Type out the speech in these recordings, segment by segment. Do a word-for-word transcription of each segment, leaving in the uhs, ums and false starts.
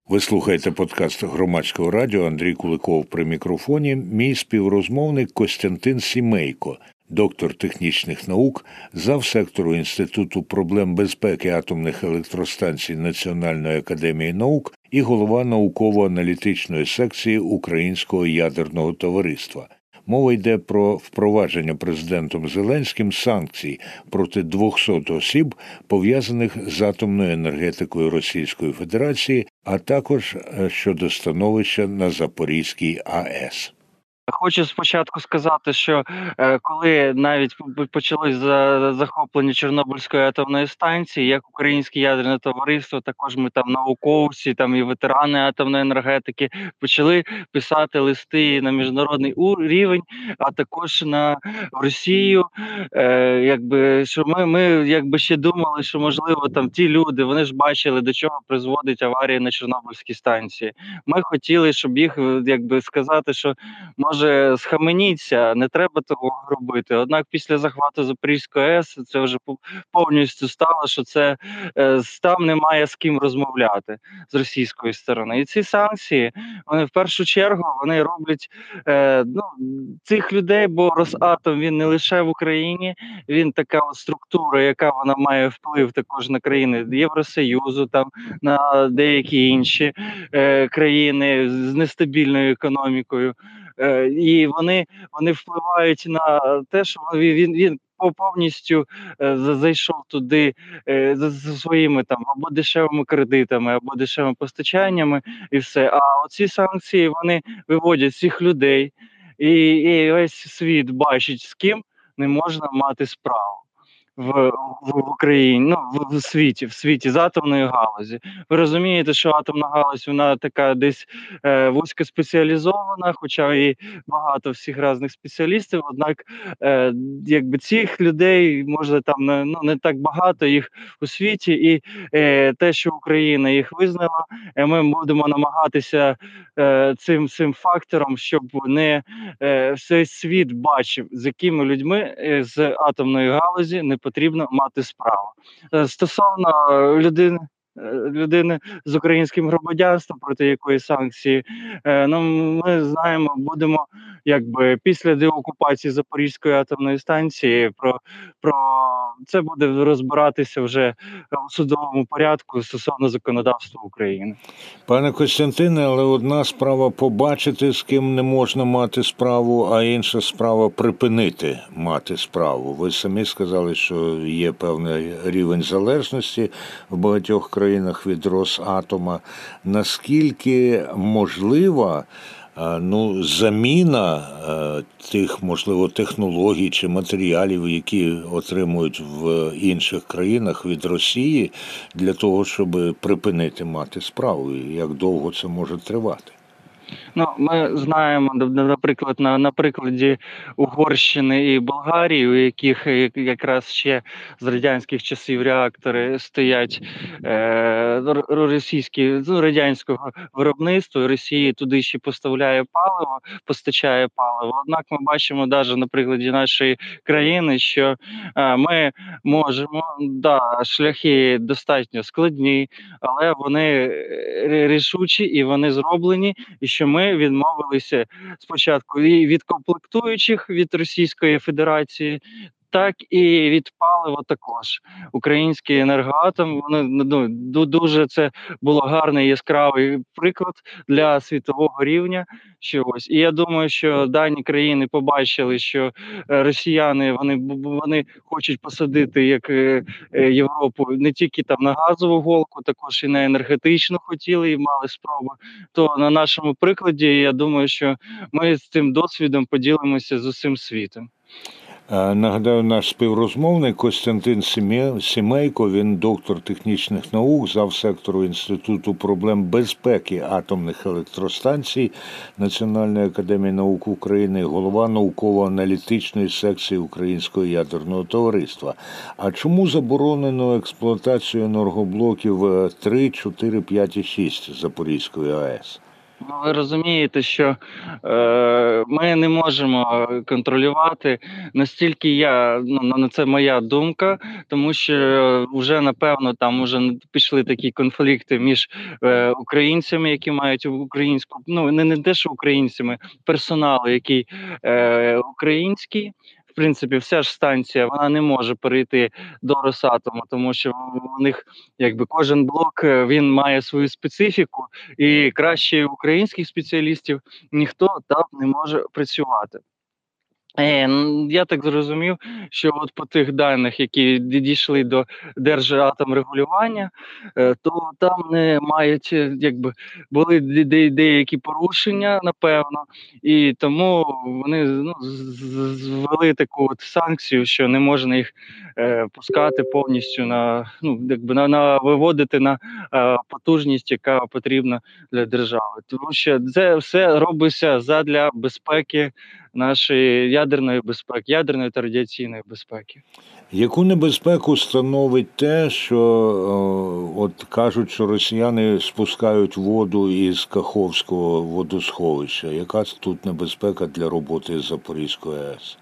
Ви слухаєте подкаст Громадського радіо. Андрій Куликов при мікрофоні. Мій співрозмовник Костянтин Сімейко, доктор технічних наук, завсектору Інституту проблем безпеки атомних електростанцій Національної академії наук і голова науково-аналітичної секції Українського ядерного товариства. Мова йде про впровадження президентом Зеленським санкцій проти двохсот осіб, пов'язаних з атомною енергетикою Російської Федерації, а також щодо становища на Запорізькій АЕС. Хочу спочатку сказати, що е, коли навіть почалось за захоплення Чорнобильської атомної станції, як Українське ядерне товариство, також ми там науковці, там і ветерани атомної енергетики почали писати листи на міжнародний рівень, а також на Росію. Е, якби що ми, ми якби ще думали, що можливо там ті люди, вони ж бачили, до чого призводить аварія на Чорнобильській станції. Ми хотіли, щоб їх якби сказати, що може. Схаменіться, не треба того робити. Однак після захвату Запорізької АЕС це вже повністю стало, що це там немає з ким розмовляти з російської сторони. І ці санкції, вони в першу чергу вони роблять е, ну, цих людей, бо Росатом він не лише в Україні, він така от структура, яка вона має вплив також на країни Євросоюзу, там на деякі інші е, країни з нестабільною економікою. І вони вони впливають на те, що він він повністю зайшов туди за своїми там або дешевими кредитами, або дешевими постачаннями, і все. А оці санкції вони виводять всіх людей, і, і весь світ бачить, з ким не можна мати справу. В, в в Україні, ну в, в світі, в світі з атомної галузі. Ви розумієте, що атомна галузь вона така десь е, вузькоспеціалізована, хоча і багато всіх різних спеціалістів. Однак, е, якби цих людей може там не ну не так багато їх у світі, і е, те, що Україна їх визнала, е, ми будемо намагатися е, цим цим фактором, щоб не е, весь світ бачив, з якими людьми е, з атомної галузі не потрібно мати справу. Стосовно людини, людини з українським громадянством, проти якої санкції, ну ми знаємо, будемо якби після деокупації Запорізької атомної станції про, про це буде розбиратися вже у судовому порядку стосовно законодавства України. Пане Костянтине, але одна справа побачити, з ким не можна мати справу, а інша справа припинити мати справу. Ви самі сказали, що є певний рівень залежності в багатьох країнах від Росатома. Наскільки можлива ну, заміна е, тих, можливо, технологій чи матеріалів, які отримують в інших країнах від Росії, для того, щоб припинити мати справу? І як довго це може тривати? Ну, ми знаємо, наприклад, на, на прикладі Угорщини і Болгарії, у яких якраз ще з радянських часів реактори стоять е, російські, ну, радянського виробництва, і Росія туди ще поставляє паливо, постачає паливо. Однак ми бачимо навіть на прикладі нашої країни, що е, ми можемо, да, шляхи достатньо складні, але вони рішучі і вони зроблені, і що ми відмовилися спочатку і від комплектуючих від Російської Федерації, так і від палива також. Український енергоатом, вони ну, дуже це було гарний яскравий приклад для світового рівня. Що ось. І я думаю, що дані країни побачили, що росіяни вони вони хочуть посадити як Європу не тільки там на газову голку, також і на енергетичну хотіли і мали спроби. То на нашому прикладі я думаю, що ми з цим досвідом поділимося з усім світом. Нагадаю, наш співрозмовник Костянтин Сімейко, він доктор технічних наук, завсектору Інституту проблем безпеки атомних електростанцій Національної академії наук України, голова науково-аналітичної секції Українського ядерного товариства. А чому заборонено експлуатацію енергоблоків три, чотири, п'ять і шість Запорізької АЕС? Ну, ви розумієте, що е, ми не можемо контролювати настільки я, ну на це моя думка, тому що вже напевно там уже пішли такі конфлікти між е, українцями, які мають українську, ну не, не те, що українцями, персоналу, який е, український. В принципі, вся ж станція вона не може перейти до Росатому, тому що у них якби кожен блок він має свою специфіку, і краще українських спеціалістів ніхто там не може працювати. Е, я так зрозумів, що от по тих даних, які дійшли до Держатомрегулювання, е, то там не мають, якби були де деякі порушення, напевно, і тому вони ну, звели таку от санкцію, що не можна їх е, пускати повністю на ну якби на, на виводити на е, потужність, яка потрібна для держави, тому що це все робиться задля безпеки нашої ядерної безпеки, ядерної та радіаційної безпеки. Яку небезпеку становить те, що от кажуть, що росіяни спускають воду із Каховського водосховища? Яка тут небезпека для роботи Запорізької АЕС?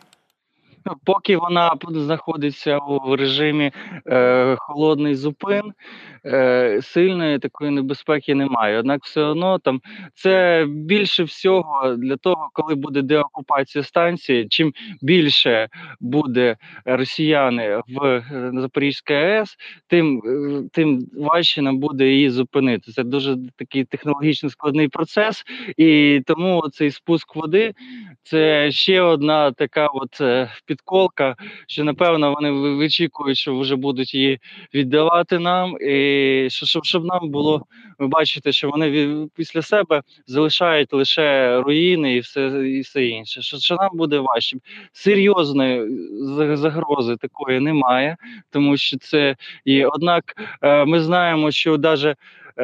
Поки вона знаходиться у режимі е, холодний зупин, е, сильної такої небезпеки немає. Однак все одно там це більше всього для того, коли буде деокупація станції, чим більше буде росіяни в Запорізькій АЕС, тим, тим важче нам буде її зупинити. Це дуже такий технологічно складний процес, і тому цей спуск води – це ще одна така от підколка, що напевно вони вичікують, що вже будуть її віддавати нам, і щоб, щоб нам було, ви бачите, що вони після себе залишають лише руїни і все і все інше. Що, що нам буде важче. Серйозної загрози такої немає, тому що це є. Однак ми знаємо, що навіть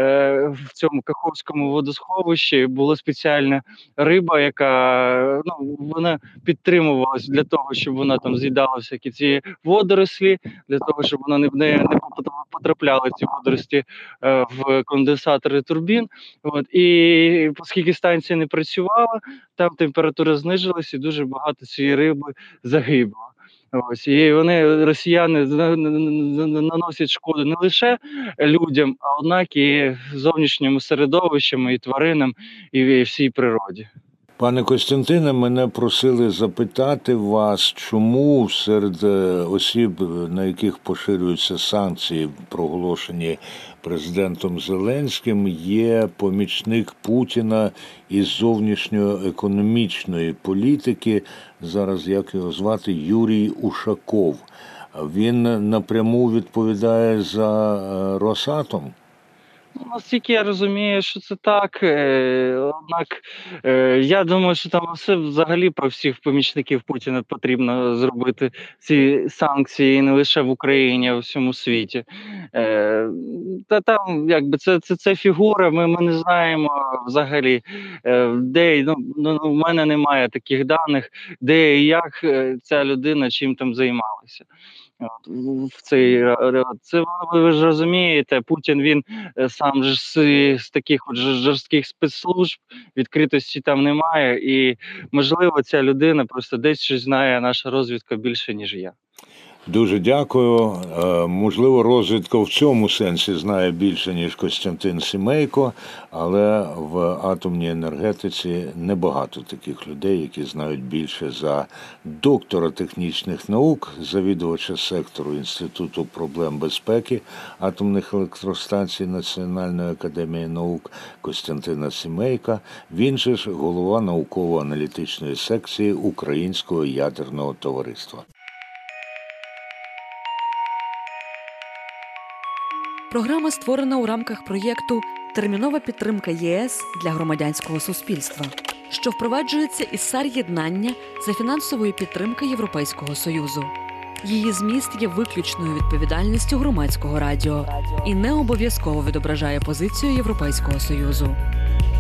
в цьому Каховському водосховищі була спеціальна риба, яка ну вона підтримувалась для того, щоб вона там з'їдала всякі ці водорослі, для того, щоб вона не не, не потрапляли ці водорості е, в конденсатори турбін. От і оскільки станція не працювала, там температура знизилась і дуже багато цієї риби загибло. Ось і вони, росіяни, наносять шкоду не лише людям, а однак і зовнішньому середовищу, і тваринам, і всій природі. Пане Костянтине, мене просили запитати вас, чому серед осіб, на яких поширюються санкції, проголошені президентом Зеленським, є помічник Путіна із зовнішньоекономічної політики, зараз як його звати, Юрій Ушаков. Він напряму відповідає за Росатом? Ну, наскільки я розумію, що це так, е, однак е, я думаю, що там все взагалі про всіх помічників Путіна потрібно зробити ці санкції не лише в Україні, а в всьому світі. Е, та там якби це це, це фігура, ми, ми не знаємо взагалі, е, де ну, ну, в мене немає таких даних, де і як ця людина чим там займалася. В цей це ви ж розумієте, Путін він сам ж з, з таких от жорстких спецслужб, відкритості там немає, і можливо ця людина просто десь щось знає, наша розвідка більше ніж я. Дуже дякую. Можливо, розвідка в цьому сенсі знає більше, ніж Костянтин Сімейко, але в атомній енергетиці небагато таких людей, які знають більше за доктора технічних наук, завідувача сектору Інституту проблем безпеки атомних електростанцій Національної академії наук Костянтина Сімейка. Він же ж голова науково-аналітичної секції Українського ядерного товариства. Програма створена у рамках проєкту «Термінова підтримка ЄС для громадянського суспільства», що впроваджується із САР-єднання за фінансової підтримки Європейського Союзу. Її зміст є виключною відповідальністю громадського радіо і не обов'язково відображає позицію Європейського Союзу.